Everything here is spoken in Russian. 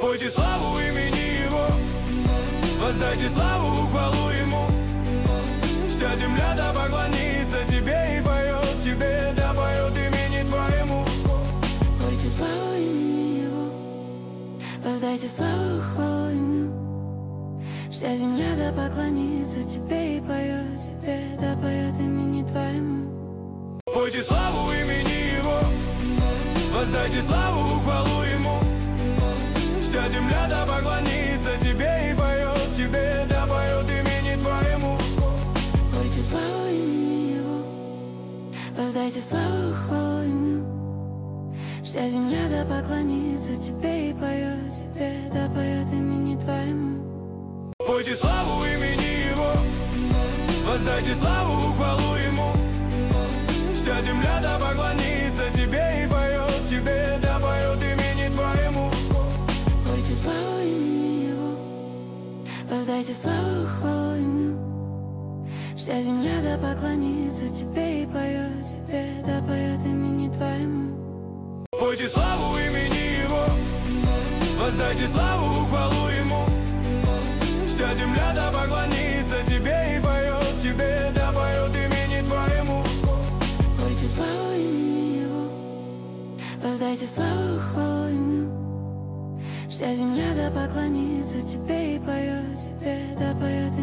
Пойте славу имени Его, воздайте славу, хвалу Ему. Вся земля да поклонится Тебе и поет Тебе, да поет имени Твоему. Пойте славу имени Его, воздайте славу, хвалу Ему. Вся земля да поклонится Тебе и поет Тебе, да поет имени Твоему. Пойте славу имени Его, воздайте славу, хвалу Ему. Вся земля да поклонится Тебе и поет Тебе, да поет имени Твоему. Пойте славу имени Его, воздайте славу, хвалу Ему. Вся земля да поклонится Тебе и поет Тебе, да поет имени Твоему. Пойте славу имени Его, воздайте славу, хвалу Ему. Вся земля да поклонится Тебе и поет Тебе, да поет имени Твоему. Пойте славу имени Его, воздайте славу, хвалу Ему. Вся земля да поклонится Тебе и поет Тебе, да поет имени Твоему. Пойте славу имени Его, воздайте славу, хвалу Ему. Вся земля да поклонится Тебе и поет Тебе, да поет имени Твоему. Пойте славу имени Его, воздайте славу, хвалу Ему. Вся земля да поклонится Тебе и поет Тебе, да поет